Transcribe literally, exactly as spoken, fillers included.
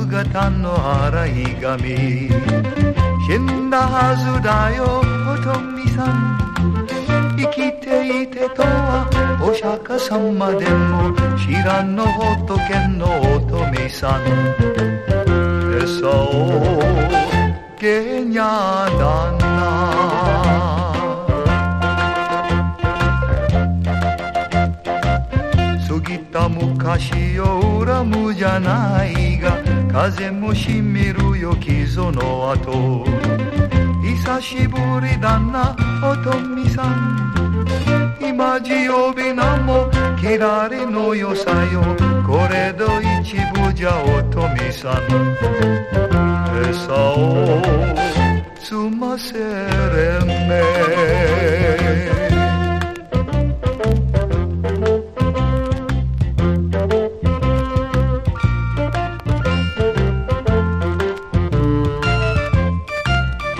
姿の洗い髪死んだはずだよおとみさん生きていてとはお釈迦様でも知らんの仏のおとみさん餌をけにゃだな過ぎた昔を恨むじゃないが風もしみるよ傷の跡久しぶりだなおとみさん今じ呼び名もきらりのよさよこれど一部じゃおとみさん餌を積ませる